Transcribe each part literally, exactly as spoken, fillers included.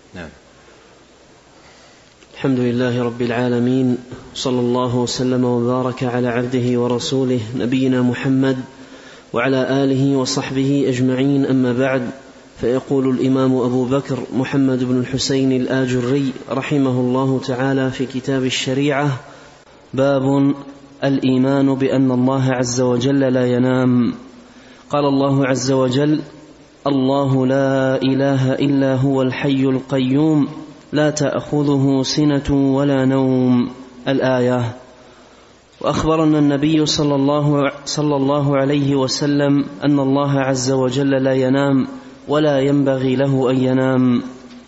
نعم. الحمد لله رب العالمين، صلى الله وسلم وبارك على عبده ورسوله نبينا محمد وعلى آله وصحبه أجمعين، أما بعد. فيقول الإمام أبو بكر محمد بن الحسين الآجري رحمه الله تعالى في كتاب الشريعة: باب الإيمان بأن الله عز وجل لا ينام. قال الله عز وجل: الله لا إله إلا هو الحي القيوم لا تأخذه سنة ولا نوم، الآية. وأخبرنا النبي صلى الله, صلى الله عليه وسلم أن الله عز وجل لا ينام ولا ينبغي له أن ينام.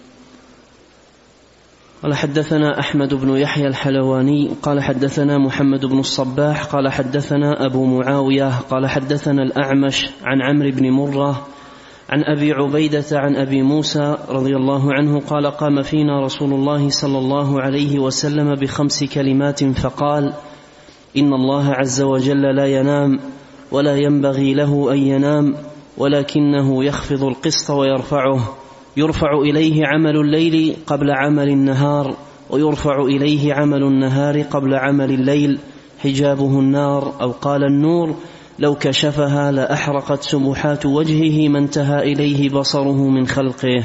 قال: حدثنا أحمد بن يحيى الحلواني قال حدثنا محمد بن الصباح قال حدثنا أبو معاوية قال حدثنا الأعمش عن عمرو بن مرة عن أبي عبيدة عن أبي موسى رضي الله عنه قال: قام فينا رسول الله صلى الله عليه وسلم بخمس كلمات فقال: إن الله عز وجل لا ينام ولا ينبغي له أن ينام، ولكنه يخفض القسط ويرفعه، يرفع إليه عمل الليل قبل عمل النهار، ويرفع إليه عمل النهار قبل عمل الليل، حجابه النار، أو قال النور، لو كشفها لأحرقت سبحات وجهه ما انتهى إليه بصره من خلقه.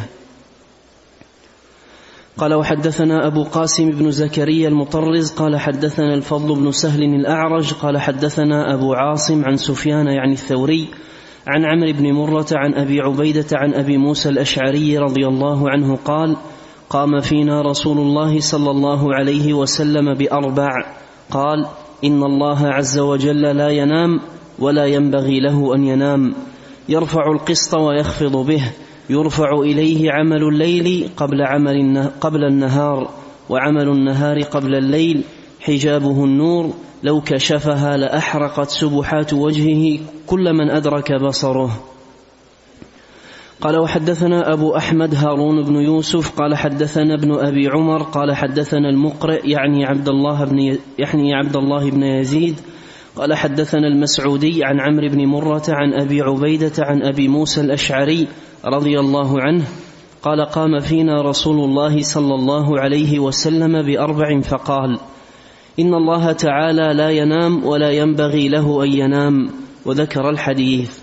قال: وحدثنا أبو قاسم بن زكريا المطرز قال حدثنا الفضل بن سهل الأعرج قال حدثنا أبو عاصم عن سفيان يعني الثوري عن عمرو بن مرة عن أبي عبيدة عن أبي موسى الأشعري رضي الله عنه قال: قام فينا رسول الله صلى الله عليه وسلم بأربع، قال: إن الله عز وجل لا ينام ولا ينبغي له أن ينام، يرفع القسط ويخفض به، يرفع إليه عمل الليل قبل, عمل قبل النهار، وعمل النهار قبل الليل، حجابه النور، لو كشفها لأحرقت سبحات وجهه كل من أدرك بصره. قال: وحدثنا أبو أحمد هارون بن يوسف قال حدثنا ابن أبي عمر قال حدثنا المقرئ يعني عبد الله بن يعني عبد الله بن يزيد قال حدثنا المسعودي عن عمرو بن مرة عن أبي عبيدة عن أبي موسى الأشعري رضي الله عنه قال: قام فينا رسول الله صلى الله عليه وسلم بأربع فقال: إن الله تعالى لا ينام ولا ينبغي له أن ينام، وذكر الحديث.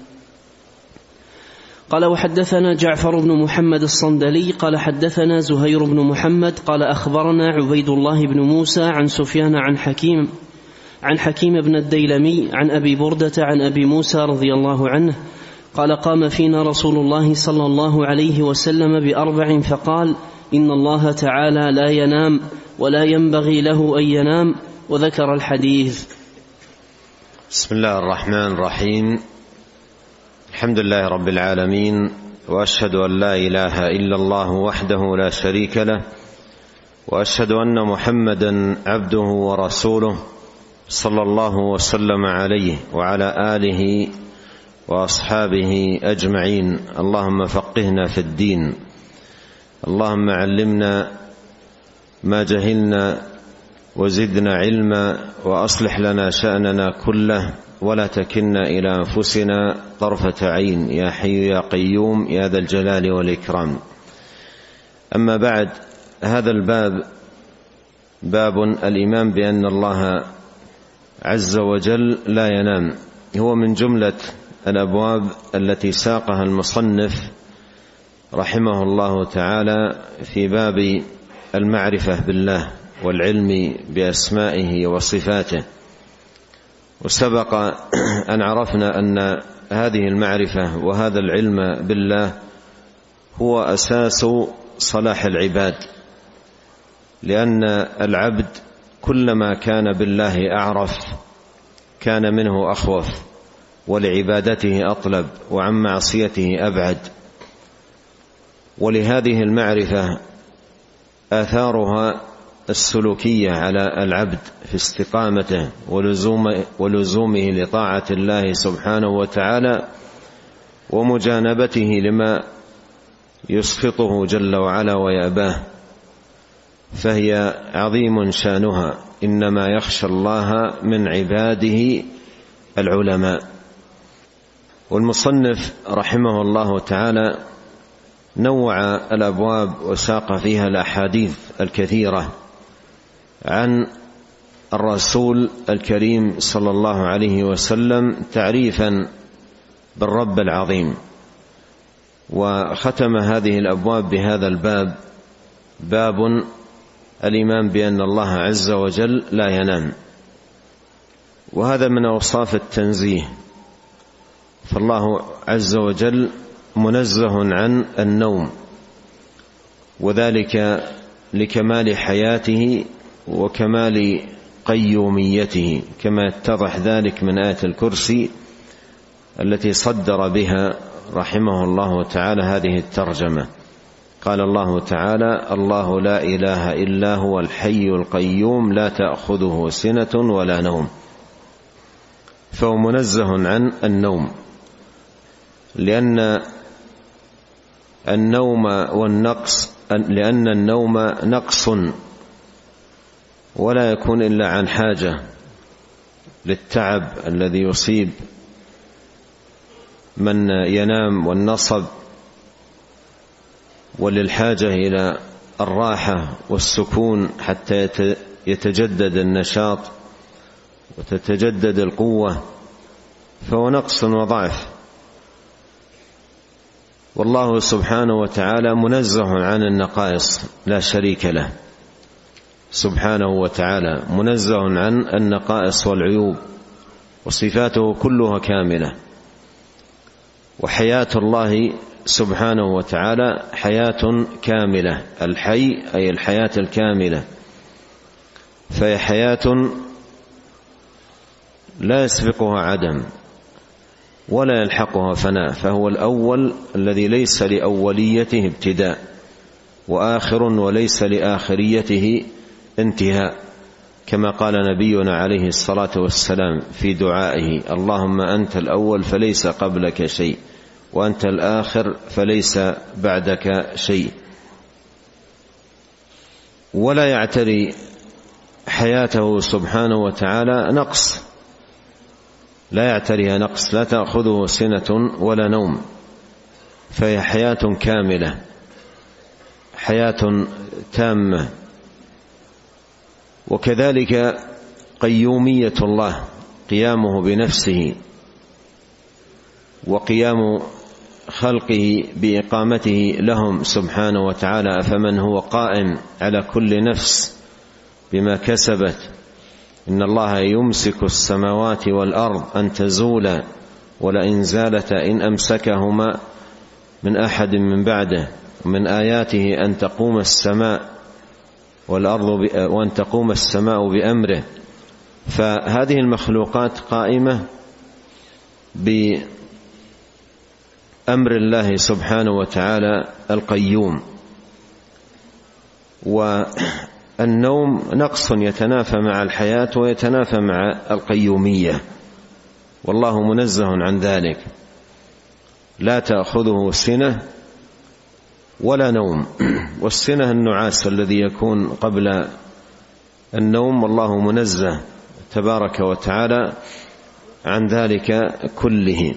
قال: وحدثنا جعفر بن محمد الصندلي قال حدثنا زهير بن محمد قال أخبرنا عبيد الله بن موسى عن سفيان عن حكيم عن حكيم بن الديلمي عن أبي بردة عن أبي موسى رضي الله عنه قال: قام فينا رسول الله صلى الله عليه وسلم بأربع فقال: إن الله تعالى لا ينام ولا ينبغي له أن ينام، وذكر الحديث. بسم الله الرحمن الرحيم. الحمد لله رب العالمين، وأشهد أن لا إله إلا الله وحده لا شريك له، وأشهد أن محمدا عبده ورسوله صلى الله وسلم عليه وعلى آله وأصحابه أجمعين. اللهم فقهنا في الدين، اللهم علمنا ما جهلنا وزدنا علما، وأصلح لنا شأننا كله، ولا تكلنا إلى أنفسنا طرفة عين، يا حي يا قيوم يا ذا الجلال والإكرام. أما بعد، هذا الباب باب الإيمان بأن الله عز وجل لا ينام، هو من جملة الأبواب التي ساقها المصنف رحمه الله تعالى في باب المعرفة بالله والعلم بأسمائه وصفاته. وسبق أن عرفنا أن هذه المعرفة وهذا العلم بالله هو أساس صلاح العباد، لأن العبد كلما كان بالله أعرف كان منه أخوف، ولعبادته أطلب، وعن معصيته أبعد. ولهذه المعرفة آثارها السلوكية على العبد في استقامته ولزومه لطاعة الله سبحانه وتعالى، ومجانبته لما يسخطه جل وعلا ويأباه، فهي عظيم شانها. إنما يخشى الله من عباده العلماء. والمصنف رحمه الله تعالى نوع الأبواب وساق فيها الأحاديث الكثيرة عن الرسول الكريم صلى الله عليه وسلم تعريفا بالرب العظيم، وختم هذه الأبواب بهذا الباب: باب الإيمان بأن الله عز وجل لا ينام. وهذا من أوصاف التنزيه، فالله عز وجل منزه عن النوم، وذلك لكمال حياته وكمال قيوميته، كما يتضح ذلك من آية الكرسي التي صدر بها رحمه الله تعالى هذه الترجمة. قال الله تعالى: الله لا إله إلا هو الحي القيوم لا تأخذه سنة ولا نوم. فهو منزه عن النوم، لأن النوم والنقص لأن النوم نقص ولا يكون إلا عن حاجة للتعب الذي يصيب من ينام والنصب، وللحاجة إلى الراحة والسكون حتى يتجدد النشاط وتتجدد القوة، فهو نقص وضعف. والله سبحانه وتعالى منزه عن النقائص لا شريك له، سبحانه وتعالى منزه عن النقائص والعيوب، وصفاته كلها كاملة. وحياة الله سبحانه وتعالى حياة كاملة، الحي أي الحياة الكاملة، فهي حياة لا يسبقها عدم ولا يلحقها فناء، فهو الأول الذي ليس لأوليته ابتداء، وآخر وليس لآخريته انتهاء، كما قال نبينا عليه الصلاة والسلام في دعائه: اللهم أنت الأول فليس قبلك شيء، وأنت الآخر فليس بعدك شيء. ولا يعتري حياته سبحانه وتعالى نقص، لا يعتريها نقص، لا تأخذه سنة ولا نوم، فهي حياة كاملة، حياة تامة. وكذلك قيومية الله، قيامه بنفسه وقيام خلقه بإقامته لهم سبحانه وتعالى. أفمن هو قائم على كل نفس بما كسبت إن الله يمسك السماوات والأرض أن تزولا ولئن زالتا إن أمسكهما من أحد من بعده. من آياته أن تقوم السماء والأرض وأن تقوم السماء بأمره. فهذه المخلوقات قائمة بأمر الله سبحانه وتعالى القيوم. والنوم نقص يتنافى مع الحياة ويتنافى مع القيومية، والله منزه عن ذلك، لا تأخذه سنة ولا نوم. والسنة النعاس الذي يكون قبل النوم، والله منزه تبارك وتعالى عن ذلك كله.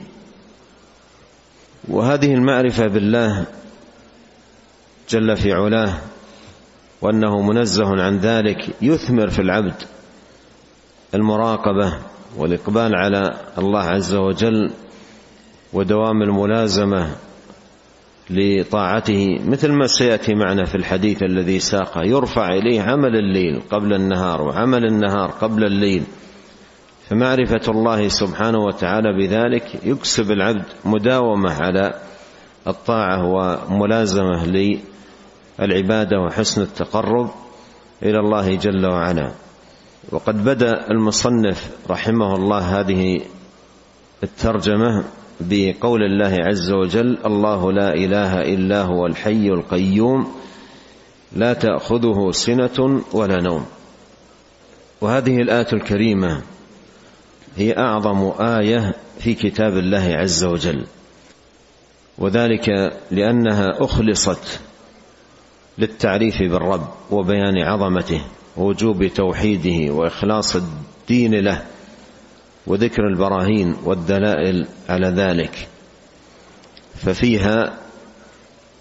وهذه المعرفة بالله جل في علاه وأنه منزه عن ذلك يثمر في العبد المراقبة والإقبال على الله عز وجل ودوام الملازمة لطاعته، مثل ما سيأتي معنا في الحديث الذي ساق: يرفع إليه عمل الليل قبل النهار وعمل النهار قبل الليل. فمعرفة الله سبحانه وتعالى بذلك يكسب العبد مداومة على الطاعة وملازمة للعبادة وحسن التقرب إلى الله جل وعلا. وقد بدأ المصنف رحمه الله هذه الترجمة بقول الله عز وجل: الله لا إله إلا هو الحي القيوم لا تأخذه سنة ولا نوم. وهذه الآية الكريمة هي أعظم آية في كتاب الله عز وجل، وذلك لأنها أخلصت للتعريف بالرب وبيان عظمته ووجوب توحيده وإخلاص الدين له وذكر البراهين والدلائل على ذلك. ففيها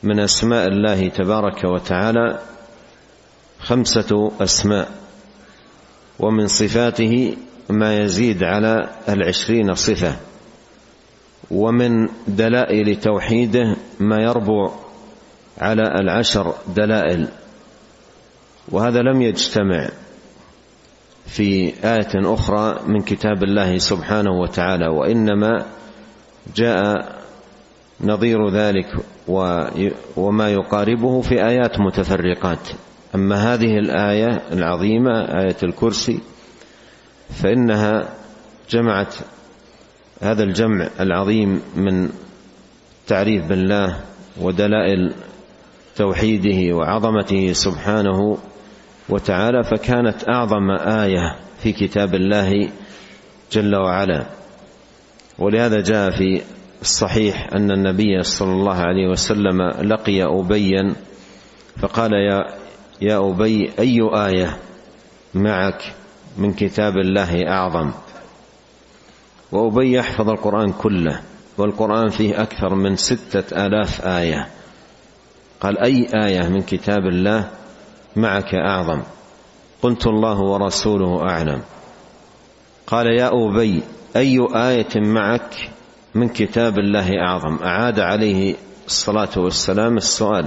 من أسماء الله تبارك وتعالى خمسة أسماء، ومن صفاته ما يزيد على العشرين صفة، ومن دلائل توحيده ما يربو على العشر دلائل، وهذا لم يجتمع في آية أخرى من كتاب الله سبحانه وتعالى، وإنما جاء نظير ذلك وما يقاربه في آيات متفرقات. أما هذه الآية العظيمة آية الكرسي فإنها جمعت هذا الجمع العظيم من تعريف بالله ودلائل توحيده وعظمته سبحانه وتعالى، فكانت أعظم آية في كتاب الله جل وعلا. ولهذا جاء في الصحيح أن النبي صلى الله عليه وسلم لقي أبيا فقال يا, يا أبي أي آية معك من كتاب الله أعظم؟ وأبي يحفظ القرآن كله، والقرآن فيه أكثر من ستة آلاف آية. قال أي آية من كتاب الله معك أعظم؟ قلت الله ورسوله أعلم. قال يا أبي أي آية معك من كتاب الله أعظم؟ أعاد عليه الصلاة والسلام السؤال،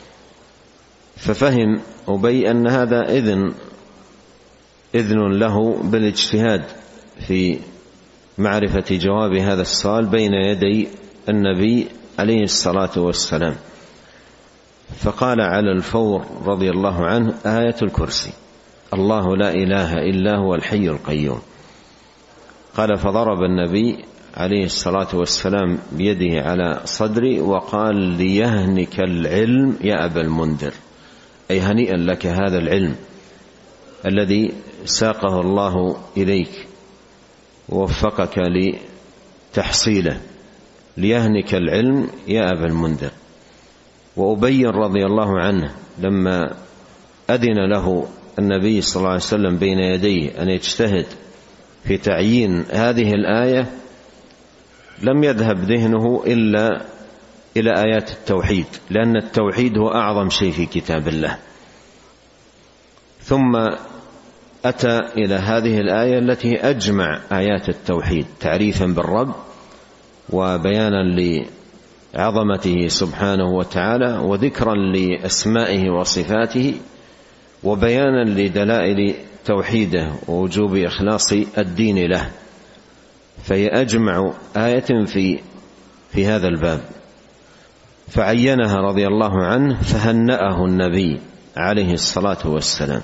ففهم أبي أن هذا إذن إذن له بالاجتهاد في معرفة جواب هذا السؤال بين يدي النبي عليه الصلاة والسلام، فقال على الفور رضي الله عنه آية الكرسي، الله لا إله إلا هو الحي القيوم. قال فضرب النبي عليه الصلاة والسلام بيده على صدري وقال ليهنك العلم يا أبا المنذر، أي هنيئا لك هذا العلم الذي ساقه الله إليك ووفقك لتحصيله، ليهنك العلم يا أبا المنذر. وأبي رضي الله عنه لما أذن له النبي صلى الله عليه وسلم بين يديه أن يجتهد في تعيين هذه الآية لم يذهب ذهنه إلا إلى آيات التوحيد، لأن التوحيد هو أعظم شيء في كتاب الله. ثم أتى إلى هذه الآية التي أجمع آيات التوحيد تعريفا بالرب وبيانا لعظمته سبحانه وتعالى وذكرا لأسمائه وصفاته وبيانا لدلائل توحيده ووجوب إخلاص الدين له، فهي أجمع آية في في هذا الباب، فعينها رضي الله عنه فهنأه النبي عليه الصلاة والسلام.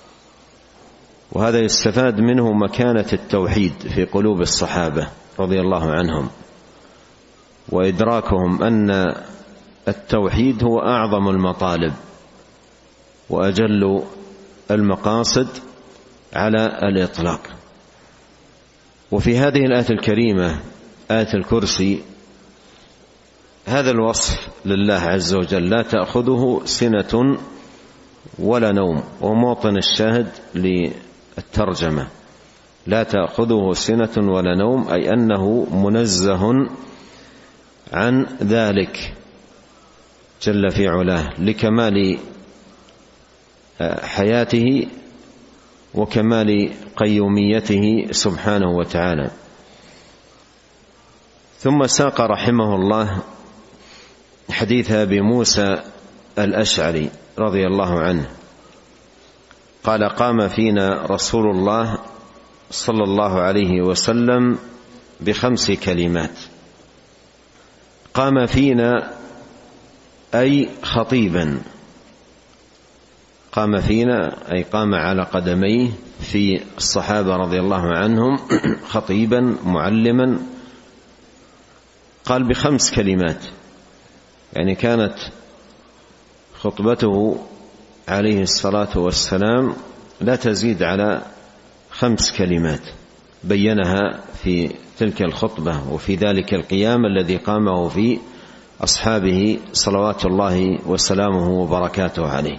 وهذا يستفاد منه مكانة التوحيد في قلوب الصحابة رضي الله عنهم، وإدراكهم أن التوحيد هو أعظم المطالب وأجل المقاصد على الإطلاق. وفي هذه الآية الكريمة آية الكرسي هذا الوصف لله عز وجل، لا تأخذه سنة ولا نوم، وموطن الشاهد للترجمة لا تأخذه سنة ولا نوم، أي أنه منزه عن ذلك جل في علاه لكمال حياته وكمال قيوميته سبحانه وتعالى. ثم ساق رحمه الله حديث أبي موسى الأشعري رضي الله عنه قال قام فينا رسول الله صلى الله عليه وسلم بخمس كلمات. قام فينا أي خطيبا، قام فينا أي قام على قدميه في الصحابة رضي الله عنهم خطيبا معلما. قال بخمس كلمات، يعني كانت خطبته عليه الصلاة والسلام لا تزيد على خمس كلمات بينها في تلك الخطبة وفي ذلك القيام الذي قامه في أصحابه صلوات الله وسلامه وبركاته عليه.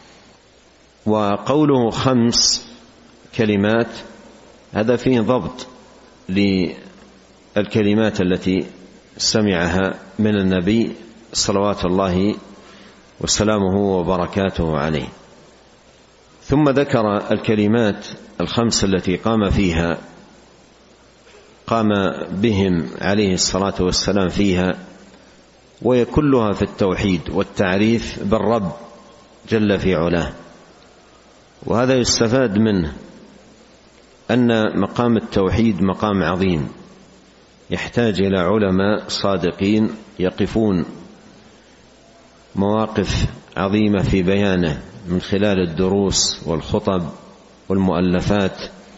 وقوله خمس كلمات هذا فيه ضبط للكلمات التي سمعها من النبي صلوات الله وسلامه وبركاته عليه. ثم ذكر الكلمات الخمس التي قام فيها قام بهم عليه الصلاة والسلام فيها، وهي كلها في التوحيد والتعريف بالرب جل في علاه. وهذا يستفاد منه أن مقام التوحيد مقام عظيم يحتاج إلى علماء صادقين يقفون مواقف عظيمة في بيانه من خلال الدروس والخطب والمؤلفات،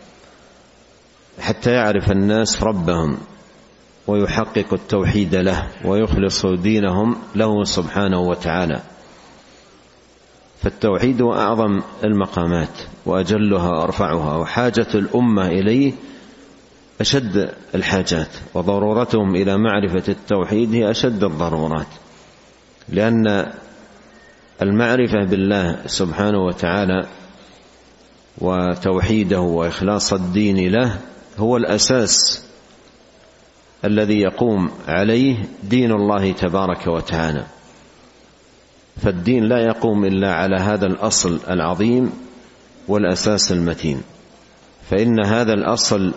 حتى يعرف الناس ربهم ويحقق التوحيد له ويخلص دينهم له سبحانه وتعالى. فالتوحيد أعظم المقامات وأجلها وأرفعها، وحاجة الأمة إليه أشد الحاجات، وضرورتهم إلى معرفة التوحيد هي أشد الضرورات، لأن المعرفة بالله سبحانه وتعالى وتوحيده وإخلاص الدين له هو الأساس الذي يقوم عليه دين الله تبارك وتعالى. فالدين لا يقوم إلا على هذا الأصل العظيم والأساس المتين، فإن هذا الأصل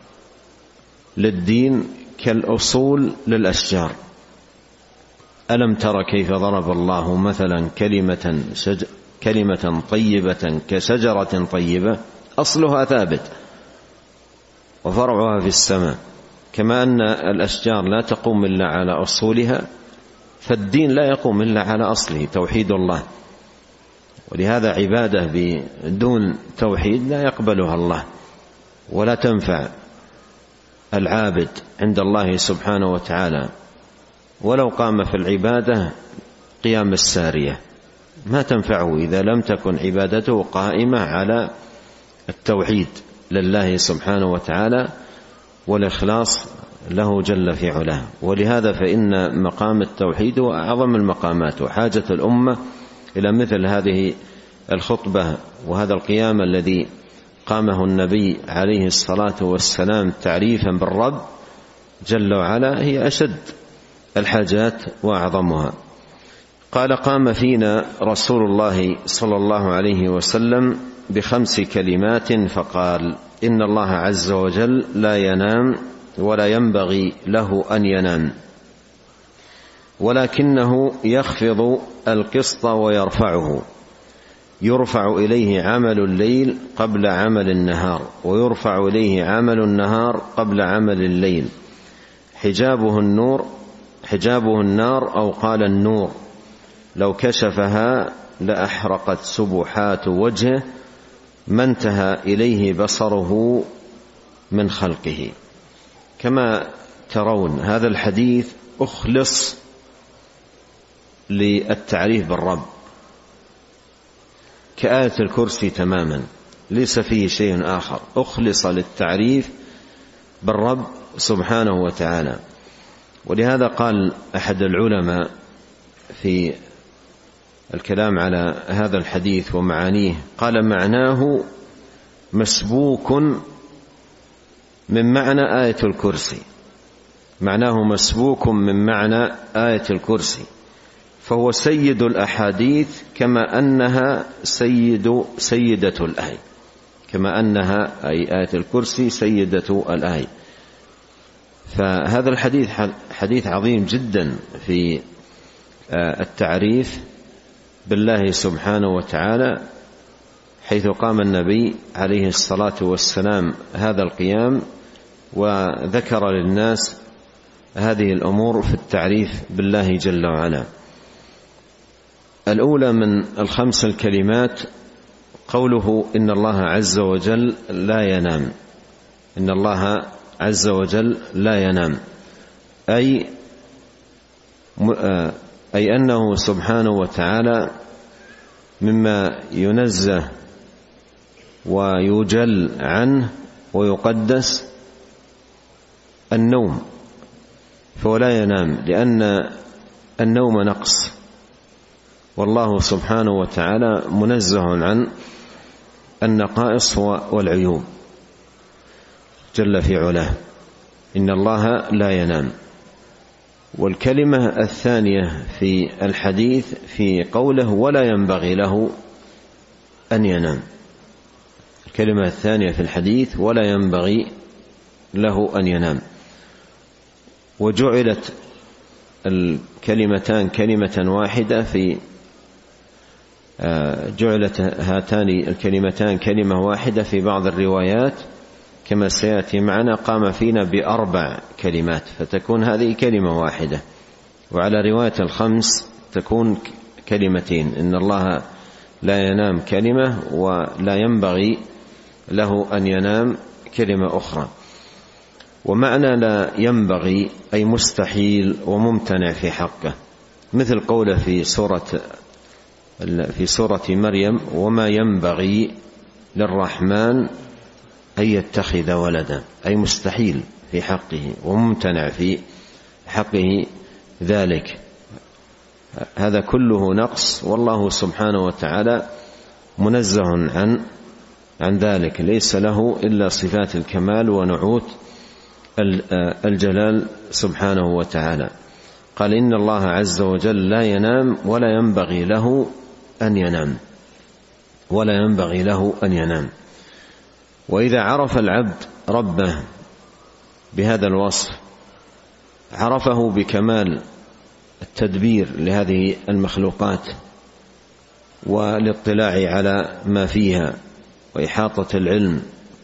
للدين كالأصول للأشجار. ألم تر كيف ضرب الله مثلا كلمة, شج... كلمة طيبة كشجرة طيبة أصلها ثابت وفرعها في السماء. كما أن الأشجار لا تقوم إلا على أصولها، فالدين لا يقوم إلا على أصله توحيد الله. ولهذا عبادة بدون توحيد لا يقبلها الله ولا تنفع العابد عند الله سبحانه وتعالى، ولو قام في العبادة قيام السارية ما تنفعه إذا لم تكن عبادته قائمة على التوحيد لله سبحانه وتعالى والإخلاص له جل في علاه. ولهذا فإن مقام التوحيد هو أعظم المقامات، وحاجة الأمة إلى مثل هذه الخطبة وهذا القيام الذي قامه النبي عليه الصلاة والسلام تعريفا بالرب جل وعلا هي أشد الحاجات وأعظمها. قال: قام فينا رسول الله صلى الله عليه وسلم بخمس كلمات فقال: إن الله عز وجل لا ينام ولا ينبغي له أن ينام، ولكنه يخفض القسط ويرفعه، يرفع إليه عمل الليل قبل عمل النهار، ويرفع إليه عمل النهار قبل عمل الليل، حجابه النور حجابه النار أو قال النور، لو كشفها لأحرقت سبحات وجهه ما انتهى إليه بصره من خلقه. كما ترون هذا الحديث أخلص للتعريف بالرب كآية الكرسي تماما، ليس فيه شيء آخر، أخلص للتعريف بالرب سبحانه وتعالى. ولهذا قال أحد العلماء في الكلام على هذا الحديث ومعانيه، قال: معناه مسبوك من معنى آية الكرسي، معناه مسبوك من معنى آية الكرسي، فهو سيد الأحاديث كما أنها سيد سيدة الآية، كما أنها أي آية الكرسي سيدة الآية. فهذا الحديث حديث عظيم جدا في التعريف بالله سبحانه وتعالى، حيث قام النبي عليه الصلاة والسلام هذا القيام وذكر للناس هذه الأمور في التعريف بالله جل وعلا. الأولى من الخمس الكلمات قوله: إن الله عز وجل لا ينام. إن الله عز وجل لا ينام، أي أي أنه سبحانه وتعالى مما ينزه ويجل عنه ويقدس النوم، فهو لا ينام، لأن النوم نقص، والله سبحانه وتعالى منزه عن النقائص والعيوب جل في علاه. إن الله لا ينام. والكلمة الثانية في الحديث في قوله ولا ينبغي له أن ينام. الكلمة الثانية في الحديث ولا ينبغي له أن ينام. وجعلت الكلمتان كلمة واحدة في جعلت هاتان الكلمتان كلمة واحدة في بعض الروايات كما سيأتي معنا قام فينا بأربع كلمات فتكون هذه كلمة واحدة، وعلى رواية الخمس تكون كلمتين، إن الله لا ينام كلمة ولا ينبغي له أن ينام كلمة أخرى. ومعنى لا ينبغي أي مستحيل وممتنع في حقه، مثل قوله في سورة في سورة مريم وما ينبغي للرحمن أن يتخذ ولدا، أي مستحيل في حقه وممتنع في حقه ذلك. هذا كله نقص، والله سبحانه وتعالى منزه عن عن ذلك، ليس له إلا صفات الكمال ونعوت الجلال سبحانه وتعالى. قال إن الله عز وجل لا ينام ولا ينبغي له أن ينام، ولا ينبغي له أن ينام. وإذا عرف العبد ربه بهذا الوصف عرفه بكمال التدبير لهذه المخلوقات والاطلاع على ما فيها وإحاطة العلم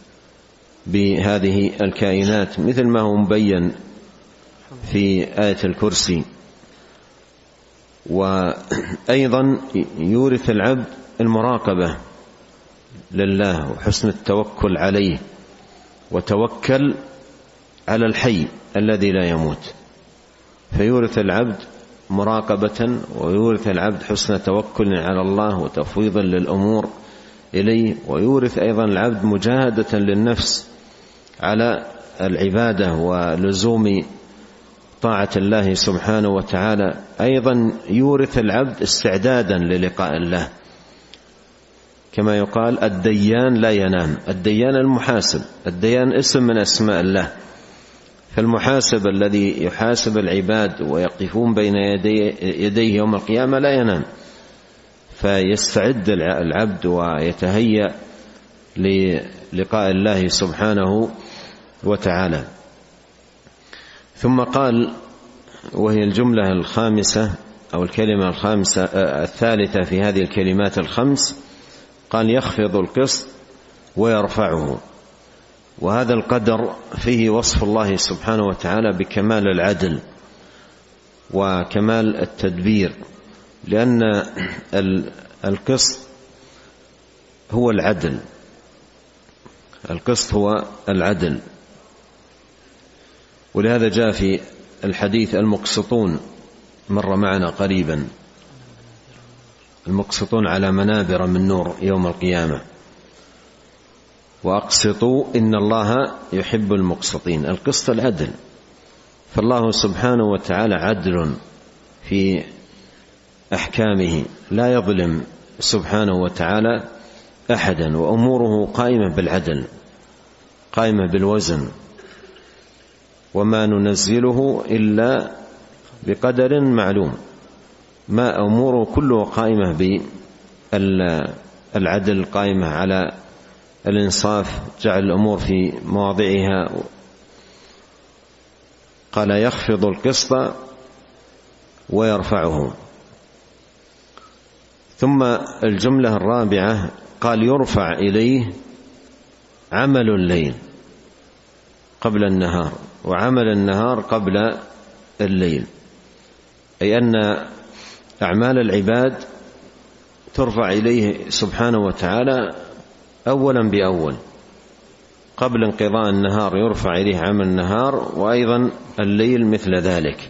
بهذه الكائنات، مثل ما هو مبين في آية الكرسي. وأيضا يورث العبد المراقبة لله وحسن التوكل عليه، وتوكل على الحي الذي لا يموت، فيورث العبد مراقبة ويورث العبد حسن توكل على الله وتفويضا للأمور إليه، ويورث أيضا العبد مجاهدة للنفس على العبادة ولزوم طاعة الله سبحانه وتعالى. أيضا يورث العبد استعدادا للقاء الله، كما يقال الديان لا ينام. الديان المحاسب، الديان اسم من أسماء الله، فالمحاسب الذي يحاسب العباد ويقفون بين يدي يديه يوم القيامة لا ينام، فيستعد العبد ويتهيأ للقاء الله سبحانه وتعالى. ثم قال، وهي الجملة الخامسة أو الكلمة الخامسة الثالثة في هذه الكلمات الخمس، قال يخفض القسط ويرفعه. وهذا القدر فيه وصف الله سبحانه وتعالى بكمال العدل وكمال التدبير، لأن القسط هو العدل، القسط هو العدل. ولهذا جاء في الحديث المقسطون مر معنا قريبا، المقسطون على منابر من نور يوم القيامة، وأقسطوا إن الله يحب المقسطين. القسط العدل، فالله سبحانه وتعالى عدل في أحكامه، لا يظلم سبحانه وتعالى أحدا، وأموره قائمة بالعدل قائمة بالوزن، وما ننزله إلا بقدر معلوم. ما أموره كله قائمة بالعدل، قائمة على الإنصاف، جعل الأمور في مواضعها. قال يخفض القسط ويرفعه. ثم الجملة الرابعة قال يرفع إليه عمل الليل قبل النهار وعمل النهار قبل الليل، أي أن أعمال العباد ترفع إليه سبحانه وتعالى أولا بأول، قبل انقضاء النهار يرفع إليه عمل النهار، وأيضا الليل مثل ذلك.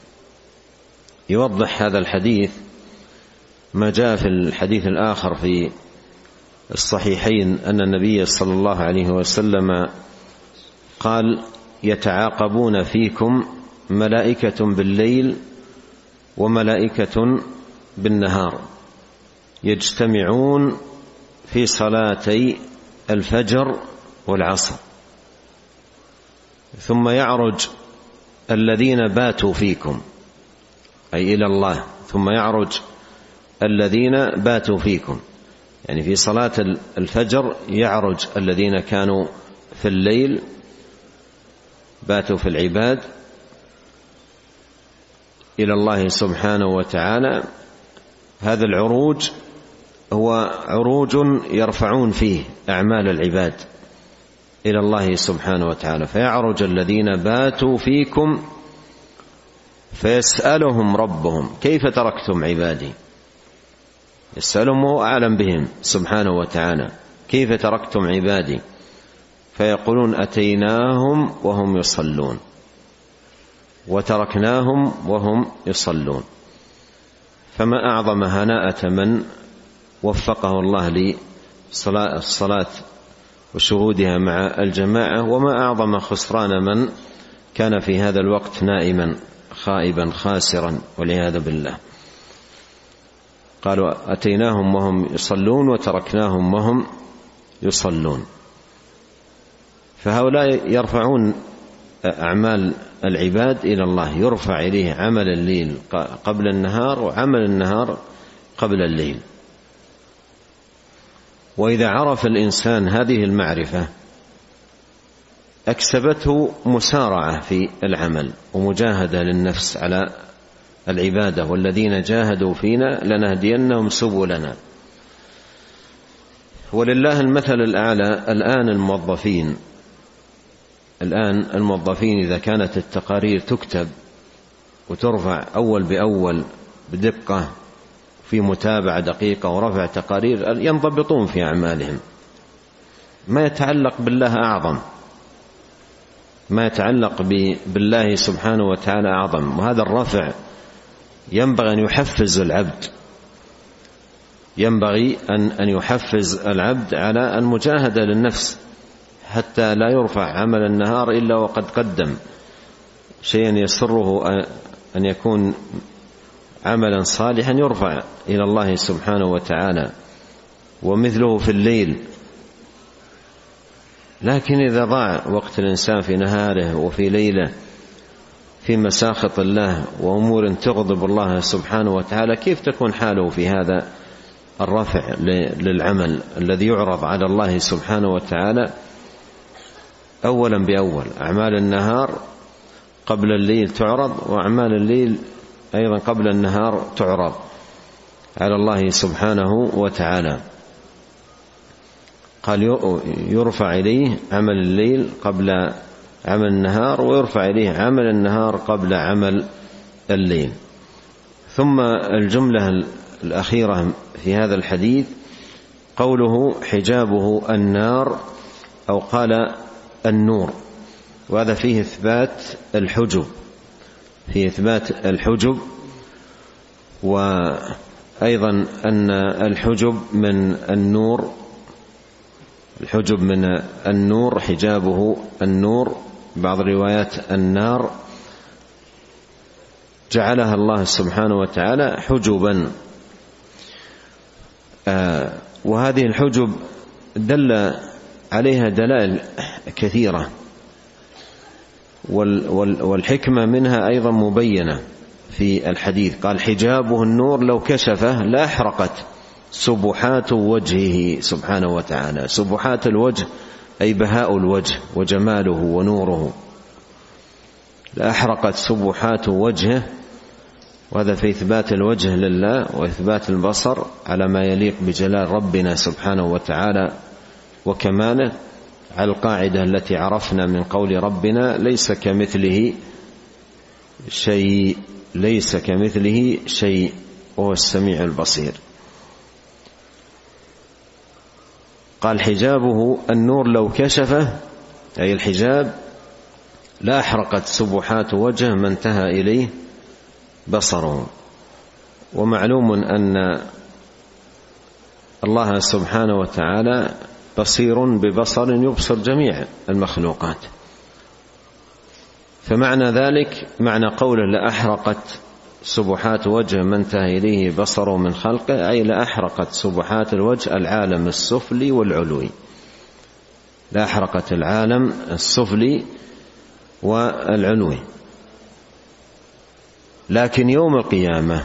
يوضح هذا الحديث ما جاء في الحديث الآخر في الصحيحين أن النبي صلى الله عليه وسلم قال يتعاقبون فيكم ملائكة بالليل وملائكة بالنهار، يجتمعون في صلاتي الفجر والعصر، ثم يعرج الذين باتوا فيكم، أي إلى الله، ثم يعرج الذين باتوا فيكم، يعني في صلاة الفجر يعرج الذين كانوا في الليل باتوا في العباد إلى الله سبحانه وتعالى. هذا العروج هو عروج يرفعون فيه أعمال العباد إلى الله سبحانه وتعالى، فيعرج الذين باتوا فيكم فيسألهم ربهم كيف تركتم عبادي، يسألهم وهو أعلم بهم سبحانه وتعالى كيف تركتم عبادي، فيقولون أتيناهم وهم يصلون وتركناهم وهم يصلون. فما أعظم هناءة من وفقه الله للصلاة وشهودها مع الجماعة، وما أعظم خسران من كان في هذا الوقت نائما خائبا خاسرا والعياذ بالله. قالوا أتيناهم وهم يصلون وتركناهم وهم يصلون. فهؤلاء يرفعون أعمال العباد إلى الله، يرفع إليه عمل الليل قبل النهار وعمل النهار قبل الليل. وإذا عرف الإنسان هذه المعرفة أكسبته مسارعة في العمل ومجاهدة للنفس على العبادة، والذين جاهدوا فينا لنهدينهم سبلنا. ولله المثل الأعلى. الآن الموظفين الآن الموظفين إذا كانت التقارير تكتب وترفع أول بأول بدقة في متابعة دقيقة ورفع تقارير، ينضبطون في أعمالهم. ما يتعلق بالله أعظم، ما يتعلق بالله سبحانه وتعالى أعظم. وهذا الرفع ينبغي أن يحفز العبد، ينبغي أن أن يحفز العبد على المجاهدة للنفس، حتى لا يرفع عمل النهار إلا وقد قدم شيئا يسره أن يكون عملا صالحا يرفع إلى الله سبحانه وتعالى، ومثله في الليل. لكن إذا ضاع وقت الإنسان في نهاره وفي ليله في مساخط الله وأمور تغضب الله سبحانه وتعالى، كيف تكون حاله في هذا الرفع للعمل الذي يعرض على الله سبحانه وتعالى أولا بأول؟ أعمال النهار قبل الليل تعرض، وأعمال الليل أيضا قبل النهار تعرض على الله سبحانه وتعالى. قال يرفع إليه عمل الليل قبل عمل النهار، ويرفع إليه عمل النهار قبل عمل الليل. ثم الجملة الأخيرة في هذا الحديث قوله حجابه النار، أو قال النور، وهذا فيه إثبات الحجب، فيه إثبات الحجب. وأيضا أن الحجب من النور، الحجب من النور، حجابه النور. بعض روايات النار جعلها الله سبحانه وتعالى حجبا. آه وهذه الحجب دل عليها دلائل كثيرة، والحكمة منها أيضا مبينة في الحديث. قال حجابه النور لو كشفه لا أحرقت سبحات وجهه سبحانه وتعالى. سبحات الوجه أي بهاء الوجه وجماله ونوره، لا أحرقت سبحات وجهه. وهذا في إثبات الوجه لله وإثبات البصر على ما يليق بجلال ربنا سبحانه وتعالى وكماله، على القاعدة التي عرفنا من قول ربنا ليس كمثله شيء، ليس كمثله شيء وهو السميع البصير. قال حجابه النور لو كشفه، أي الحجاب، لا أحرقت سبحات وجهه ما انتهى إليه بصره. ومعلوم أن الله سبحانه وتعالى بصير ببصر يبصر جميع المخلوقات. فمعنى ذلك معنى قوله لأحرقت سبحات وجه من انتهى إليه بصره من خلقه، أي لأحرقت سبحات الوجه العالم السفلي والعلوي، لأحرقت العالم السفلي والعلوي. لكن يوم القيامة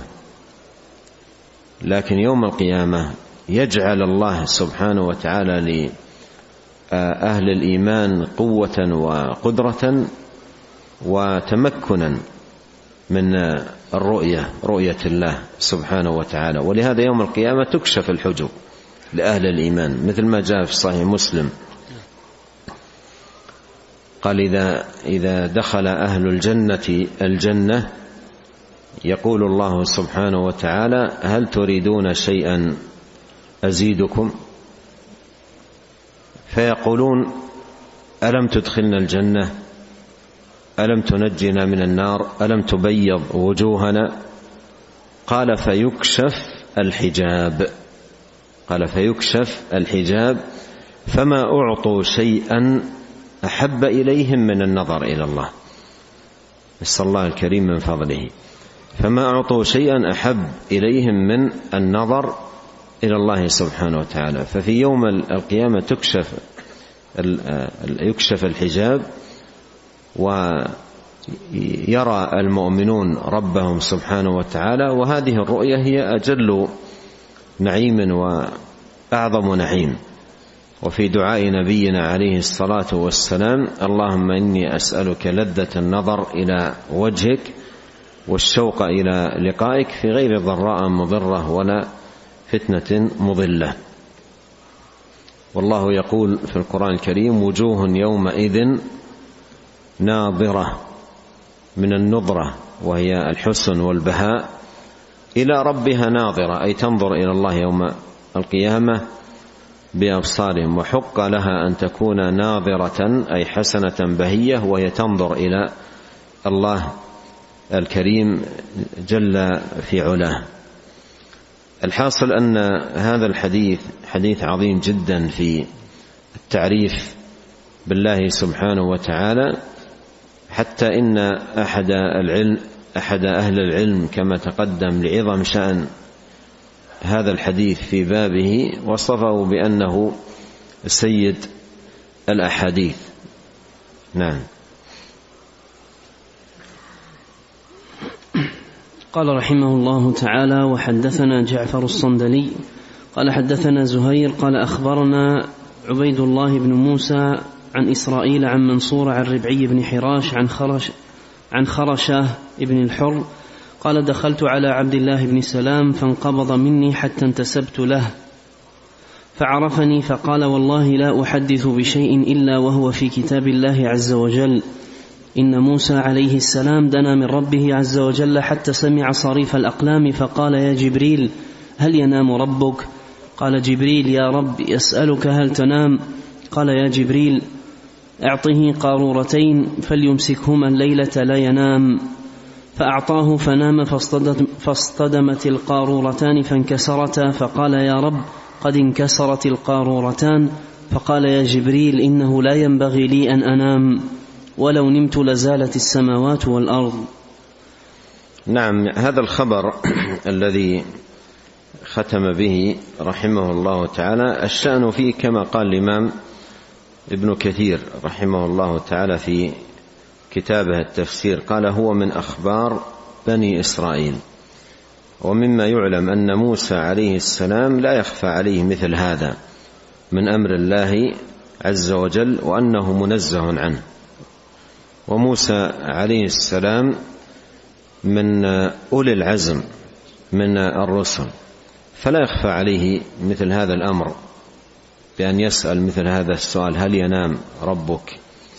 لكن يوم القيامة يجعل الله سبحانه وتعالى لأهل الإيمان قوة وقدرة وتمكنا من الرؤية رؤية الله سبحانه وتعالى. ولهذا يوم القيامة تكشف الحجب لأهل الإيمان، مثل ما جاء في صحيح مسلم قال إذا, إذا دخل أهل الجنة الجنة يقول الله سبحانه وتعالى هل تريدون شيئا أزيدكم؟ فيقولون ألم تدخلنا الجنة، ألم تنجنا من النار، ألم تبيض وجوهنا؟ قال فيكشف الحجاب قال فيكشف الحجاب فما أعطوا شيئا أحب إليهم من النظر إلى الله، نسأل الله الكريم من فضله، فما أعطوا شيئا أحب إليهم من النظر إلى الله سبحانه وتعالى. ففي يوم القيامة تكشف يكشف الحجاب ويرى المؤمنون ربهم سبحانه وتعالى، وهذه الرؤية هي أجل نعيم وأعظم نعيم. وفي دعاء نبينا عليه الصلاة والسلام اللهم إني أسألك لذة النظر إلى وجهك والشوق إلى لقائك في غير ضراء مضرة ولا فتنة مضلة. والله يقول في القرآن الكريم وجوه يومئذ ناظرة من النظرة وهي الحسن والبهاء إلى ربها ناظرة، أي تنظر إلى الله يوم القيامة بأبصارهم، وحق لها أن تكون ناظرة أي حسنة بهية وهي تنظر إلى الله الكريم جل في علاه. الحاصل أن هذا الحديث حديث عظيم جدا في التعريف بالله سبحانه وتعالى، حتى إن أحد العلم أحد أهل العلم كما تقدم لعظم شأن هذا الحديث في بابه وصفه بأنه سيد الأحاديث. نعم. قال رحمه الله تعالى وحدثنا جعفر الصندلي قال حدثنا زهير قال أخبرنا عبيد الله بن موسى عن إسرائيل عن منصور عن ربعي بن حراش عن خرش عن خرشة بن الحر قال دخلت على عبد الله بن سلام فانقبض مني حتى انتسبت له فعرفني فقال والله لا أحدث بشيء إلا وهو في كتاب الله عز وجل إن موسى عليه السلام دنا من ربه عز وجل حتى سمع صريف الأقلام فقال يا جبريل هل ينام ربك؟ قال جبريل يا رب يسألك هل تنام؟ قال يا جبريل أعطه قارورتين فليمسكهما الليلة لا ينام. فأعطاه فنام فاصطدمت القارورتان فانكسرتا فقال يا رب قد انكسرت القارورتان. فقال يا جبريل إنه لا ينبغي لي أن أنام ولو نمت لزالت السماوات والأرض. نعم. هذا الخبر الذي ختم به رحمه الله تعالى الشأن فيه كما قال الإمام ابن كثير رحمه الله تعالى في كتابه التفسير قال هو من أخبار بني إسرائيل، ومما يعلم أن موسى عليه السلام لا يخفى عليه مثل هذا من أمر الله عز وجل وأنه منزه عنه. وموسى عليه السلام من أولي العزم من الرسل، فلا يخفى عليه مثل هذا الأمر بأن يسأل مثل هذا السؤال هل ينام ربك؟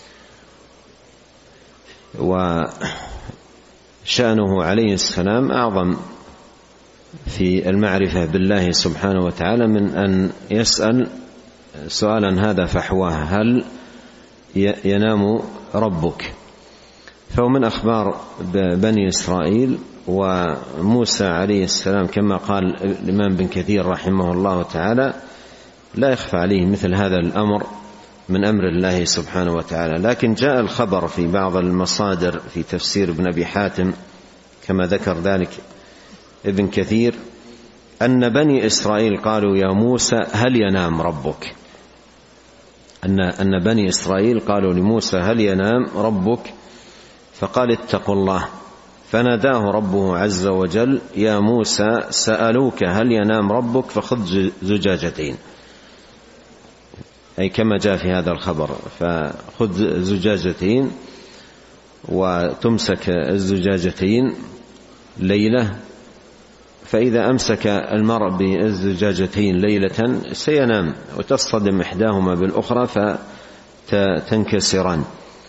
وشأنه عليه السلام أعظم في المعرفة بالله سبحانه وتعالى من أن يسأل سؤالا هذا فحواه هل ينام ربك؟ فهو من أخبار بني إسرائيل. وموسى عليه السلام كما قال الإمام بن كثير رحمه الله تعالى لا يخفى عليه مثل هذا الأمر من أمر الله سبحانه وتعالى. لكن جاء الخبر في بعض المصادر في تفسير ابن أبي حاتم كما ذكر ذلك ابن كثير أن بني إسرائيل قالوا يا موسى هل ينام ربك؟ أن أن بني إسرائيل قالوا لموسى هل ينام ربك؟ فقال اتقوا الله فناداه ربه عز وجل: يا موسى سألوك هل ينام ربك فخذ زجاجتين، أي كما جاء في هذا الخبر، فخذ زجاجتين وتمسك الزجاجتين ليلة، فإذا أمسك المرء بالزجاجتين ليلة سينام وتصطدم إحداهما بالأخرى فتنكسران.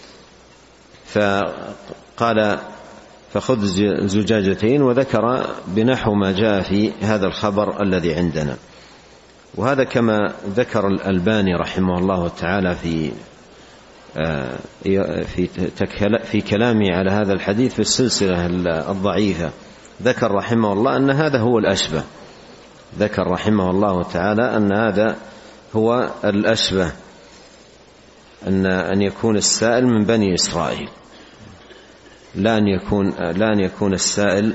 فقال: فخذ زجاجتين، وذكر بنحو ما جاء في هذا الخبر الذي عندنا. وهذا كما ذكر الألباني رحمه الله تعالى في في في كلامه على هذا الحديث في السلسلة الضعيفة، ذكر رحمه الله أن هذا هو الأشبه، ذكر رحمه الله تعالى أن هذا هو الأشبه، أن أن يكون السائل من بني إسرائيل، لا أن يكون لا أن يكون السائل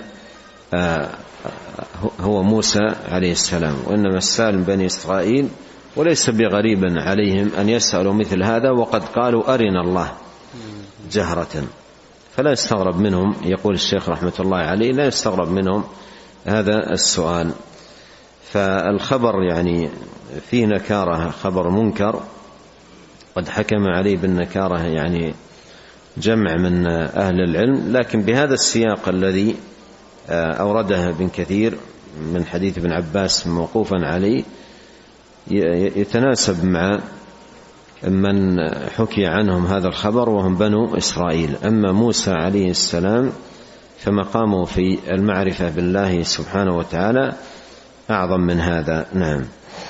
هو موسى عليه السلام، وإنما السائل من بني إسرائيل، وليس بغريب عليهم أن يسألوا مثل هذا وقد قالوا أرنا الله جهرة، فلا يستغرب منهم، يقول الشيخ رحمة الله عليه، لا يستغرب منهم هذا السؤال. فالخبر يعني فيه نكارة، خبر منكر قد حكم عليه بالنكارة يعني جمع من أهل العلم، لكن بهذا السياق الذي أورده ابن كثير من حديث ابن عباس موقوفا عليه يتناسب مع من حكي عنهم هذا الخبر وهم بنو إسرائيل. أما موسى عليه السلام فمقامه في المعرفة بالله سبحانه وتعالى أعظم من هذا. نعم.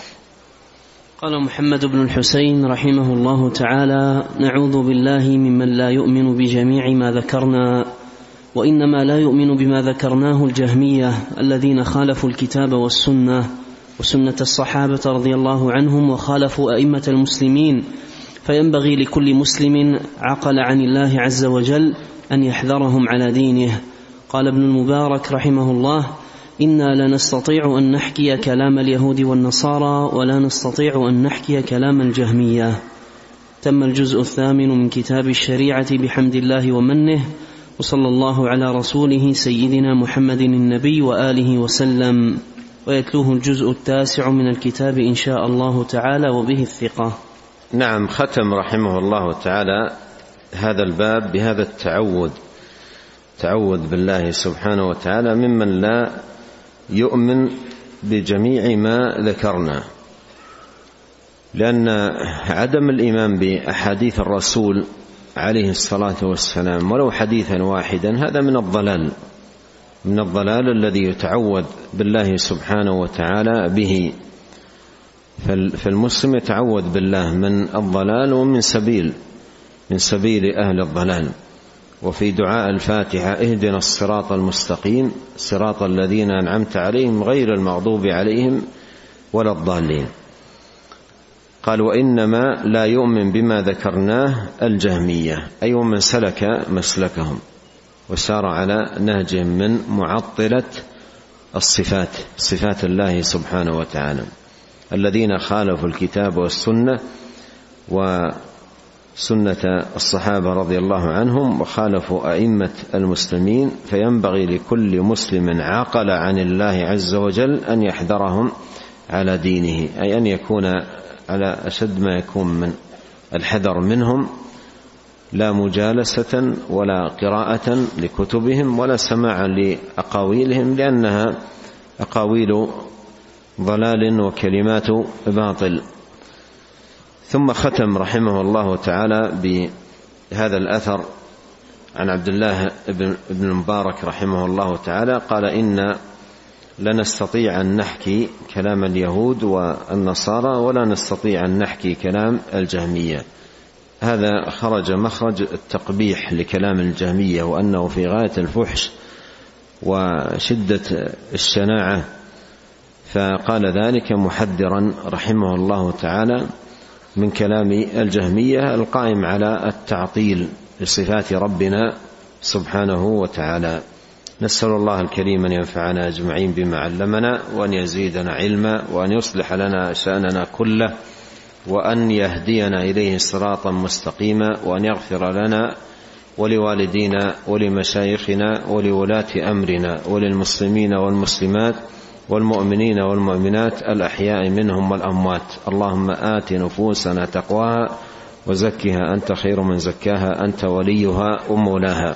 قال محمد بن الحسين رحمه الله تعالى: نعوذ بالله ممن لا يؤمن بجميع ما ذكرنا، وإنما لا يؤمن بما ذكرناه الجهمية الذين خالفوا الكتاب والسنة وسنة الصحابة رضي الله عنهم وخالفوا أئمة المسلمين، فينبغي لكل مسلم عقل عن الله عز وجل أن يحذرهم على دينه. قال ابن المبارك رحمه الله: إنا لا نستطيع أن نحكي كلام اليهود والنصارى ولا نستطيع أن نحكي كلام الجهمية. تم الجزء الثامن من كتاب الشريعة بحمد الله ومنه، وصلى الله على رسوله سيدنا محمد النبي وآله وسلم. ويتلوه الجزء التاسع من الكتاب إن شاء الله تعالى وبه الثقة. نعم. ختم رحمه الله تعالى هذا الباب بهذا التعوذ، تعوذ بالله سبحانه وتعالى ممن لا يؤمن بجميع ما ذكرنا، لأن عدم الإيمان بأحاديث الرسول عليه الصلاة والسلام ولو حديثا واحدا هذا من الضلال، من الضلال الذي يتعوذ بالله سبحانه وتعالى به. فالمسلم يتعوذ بالله من الضلال ومن سبيل من سبيل أهل الضلال. وفي دعاء الفاتحة: اهدنا الصراط المستقيم صراط الذين أنعمت عليهم غير المغضوب عليهم ولا الضالين. قال: وإنما لا يؤمن بما ذكرناه الجهمية، أي ومن سلك مسلكهم وسار على نهجهم من معطلة الصفات، صفات الله سبحانه وتعالى، الذين خالفوا الكتاب والسنة وسنة الصحابة رضي الله عنهم وخالفوا أئمة المسلمين. فينبغي لكل مسلم عقل عن الله عز وجل أن يحذرهم على دينه، أي أن يكون على أشد ما يكون من الحذر منهم، لا مجالسة ولا قراءة لكتبهم ولا سماعا لأقاويلهم، لأنها أقاويل ضلال وكلمات باطل. ثم ختم رحمه الله تعالى بهذا الأثر عن عبد الله بن المبارك رحمه الله تعالى قال: إن لا نستطيع أن نحكي كلام اليهود والنصارى ولا نستطيع أن نحكي كلام الجهمية. هذا خرج مخرج التقبيح لكلام الجهمية، وأنه في غاية الفحش وشدة الشناعة، فقال ذلك محذرا رحمه الله تعالى من كلام الجهمية القائم على التعطيل لصفات ربنا سبحانه وتعالى. نسأل الله الكريم أن ينفعنا أجمعين بما علمنا، وأن يزيدنا علما، وأن يصلح لنا شأننا كله، وأن يهدينا إليه صراطا مستقيما، وأن يغفر لنا ولوالدينا ولمشايخنا ولولاة أمرنا وللمسلمين والمسلمات والمؤمنين والمؤمنات الأحياء منهم والأموات. اللهم آت نفوسنا تقواها وزكها أنت خير من زكاها أنت وليها ومولاها.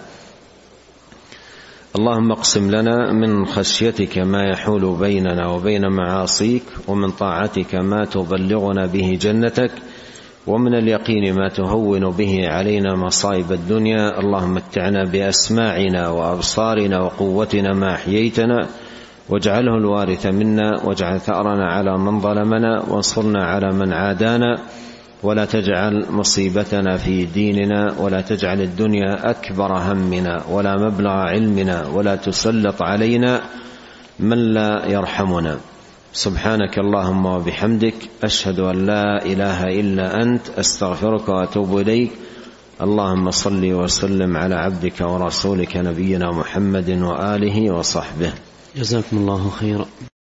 اللهم اقسم لنا من خشيتك ما يحول بيننا وبين معاصيك، ومن طاعتك ما تبلغنا به جنتك، ومن اليقين ما تهون به علينا مصائب الدنيا. اللهم متعنا بأسماعنا وأبصارنا وقوتنا ما أحييتنا، واجعله الوارث منا، واجعل ثأرنا على من ظلمنا، وانصرنا على من عادانا، ولا تجعل مصيبتنا في ديننا، ولا تجعل الدنيا أكبر همنا ولا مبلغ علمنا، ولا تسلط علينا من لا يرحمنا. سبحانك اللهم وبحمدك، أشهد أن لا إله إلا أنت، أستغفرك وأتوب إليك. اللهم صل وسلم على عبدك ورسولك نبينا محمد وآله وصحبه. جزاكم الله خيرا.